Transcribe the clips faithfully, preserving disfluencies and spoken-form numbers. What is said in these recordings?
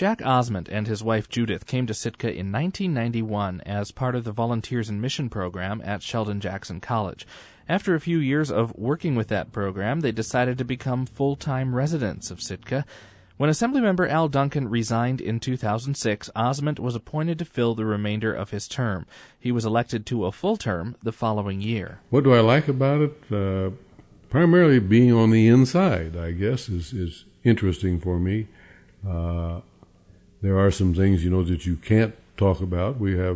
Jack Osment and his wife Judith came to Sitka in nineteen ninety-one as part of the Volunteers in Mission program at Sheldon-Jackson College. After a few years of working with that program, they decided to become full-time residents of Sitka. When Assemblymember Al Duncan resigned in two thousand six, Osment was appointed to fill the remainder of his term. He was elected to a full term the following year. What do I like about it? Uh, primarily being on the inside, I guess, is, is interesting for me. Uh, there are some things, you know, that you can't talk about. We have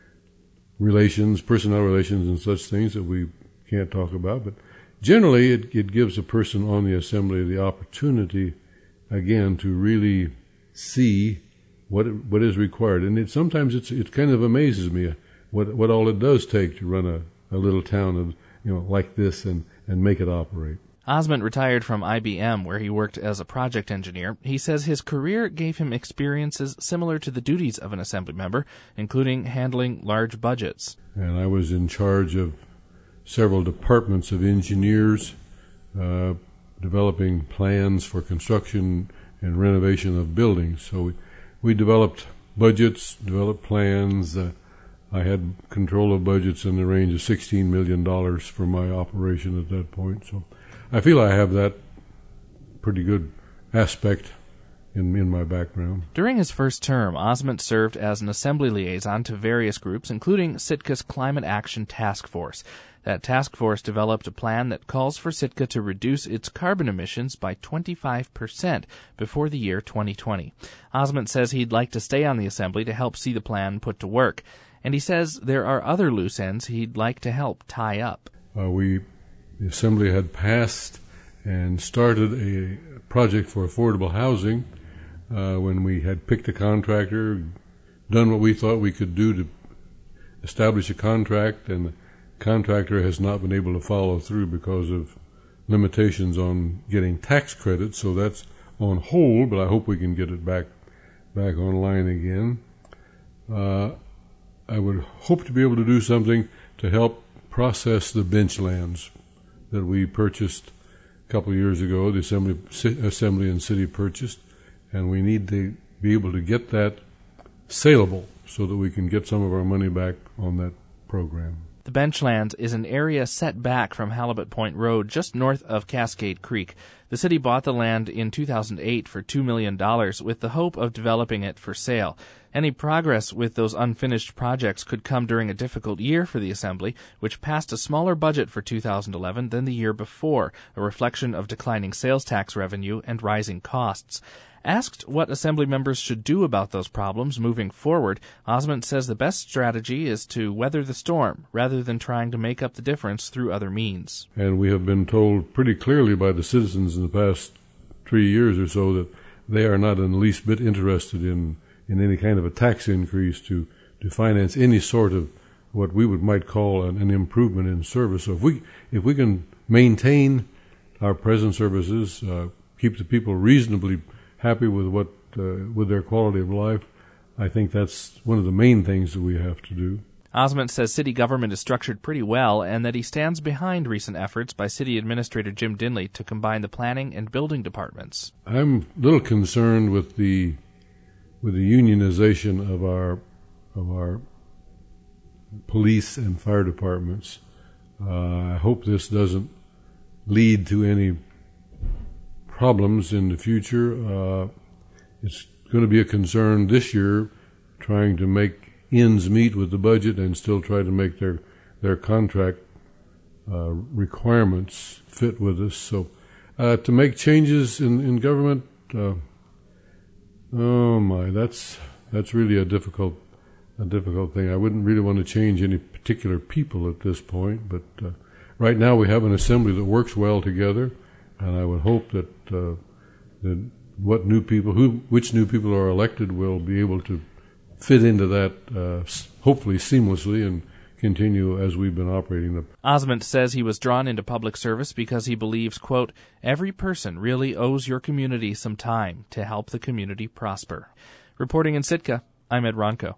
relations, personnel relations and such things that we can't talk about. But generally, it, it gives a person on the assembly the opportunity, again, to really see what what is required. And it, sometimes it's, it kind of amazes me what what all it does take to run a, a little town of, you know, like this and, and make it operate. Osment retired from I B M, where he worked as a project engineer. He says his career gave him experiences similar to the duties of an assembly member, including handling large budgets. And I was in charge of several departments of engineers, uh, developing plans for construction and renovation of buildings. So we, we developed budgets, developed plans. Uh, I had control of budgets in the range of sixteen million dollars for my operation at that point. So I feel I have that pretty good aspect in, in my background. During his first term, Osment served as an assembly liaison to various groups, including Sitka's Climate Action Task Force. That task force developed a plan that calls for Sitka to reduce its carbon emissions by twenty-five percent before the year twenty twenty. Osment says he'd like to stay on the assembly to help see the plan put to work, and he says there are other loose ends he'd like to help tie up. Uh, we, the assembly had passed and started a project for affordable housing uh, when we had picked a contractor, done what we thought we could do to establish a contract, and the contractor has not been able to follow through because of limitations on getting tax credits, so that's on hold, but I hope we can get it back back online again. Uh, I would hope to be able to do something to help process the bench lands that we purchased a couple of years ago, the Assembly, Assembly and City purchased, and we need to be able to get that saleable so that we can get some of our money back on that program. The Benchlands is an area set back from Halibut Point Road just north of Cascade Creek. The city bought the land in two thousand eight for two million dollars with the hope of developing it for sale. Any progress with those unfinished projects could come during a difficult year for the Assembly, which passed a smaller budget for two thousand eleven than the year before, a reflection of declining sales tax revenue and rising costs. Asked what Assembly members should do about those problems moving forward, Osment says the best strategy is to weather the storm rather than trying to make up the difference through other means. And we have been told pretty clearly by the citizens in the past three years or so that they are not in the least bit interested in, in any kind of a tax increase to, to finance any sort of what we would might call an, an improvement in service. So if we if we can maintain our present services, uh, keep the people reasonably happy with what uh, with their quality of life, I think that's one of the main things that we have to do. Osment says city government is structured pretty well and that he stands behind recent efforts by City Administrator Jim Dinley to combine the planning and building departments. I'm a little concerned with the with the unionization of our of our police and fire departments. Uh, I hope this doesn't lead to any problems in the future. Uh, it's going to be a concern this year trying to make ends meet with the budget and still try to make their their contract uh, requirements fit with us. So uh, to make changes in, in government, uh, oh my, that's that's really a difficult a difficult thing. I wouldn't really want to change any particular people at this point, but uh, right now we have an assembly that works well together. And I would hope that uh, that what new people, who, which new people are elected, will be able to fit into that, uh, hopefully seamlessly, and continue as we've been operating them. Osment says he was drawn into public service because he believes, quote, every person really owes your community some time to help the community prosper. Reporting in Sitka, I'm Ed Ronco.